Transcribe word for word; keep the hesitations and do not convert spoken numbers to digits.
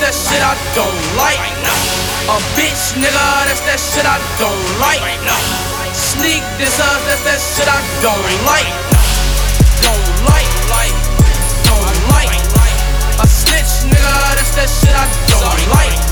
that shit I don't like. A bitch, nigga, that's that shit I don't like. Sneak dissers, that's that shit I don't like. Don't like, like, don't like. A snitch, nigga, that's that shit I don't like.